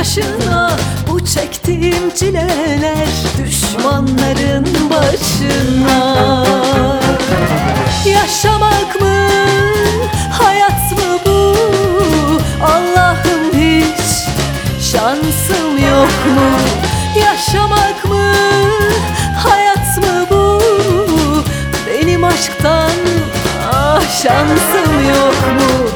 yaşına, bu çektiğim çileler düşmanların başına. Yaşamak mı, hayat mı bu? Allah'ım hiç şansım yok mu? Yaşamak mı, hayat mı bu? Benim aşktan şansım yok mu?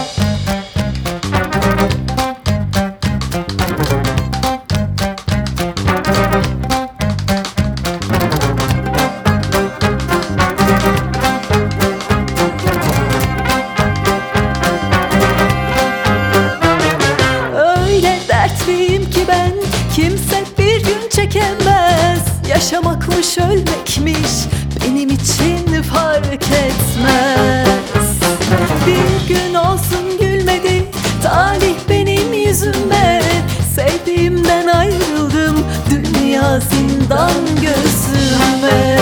Öyle dertliyim ki ben, kimse bir gün çekemez. Yaşamakmış ölmekmiş, benim için fark etmez. Bir gün olsun gülmedi talih benim yüzüme. Sevdiğimden ayrıldım, dünya zindan gözüme.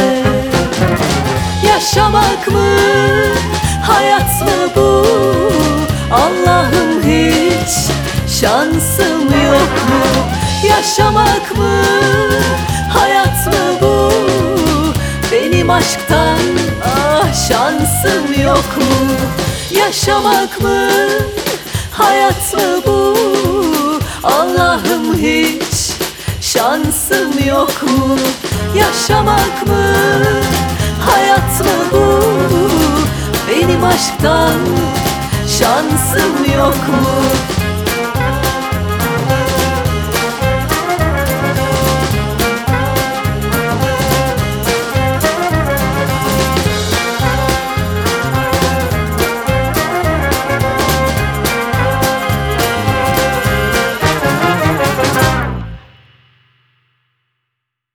Yaşamak mı, hayat mı bu? Allah'ım hiç şansım yok mu? Yaşamak mı, hayat mı bu? Benim aşktan şansım yok mu? Yaşamak mı, hayat mı bu? Allah'ım hiç şansım yok mu? Yaşamak mı, hayat mı bu? Benim aşktan şansım yok mu?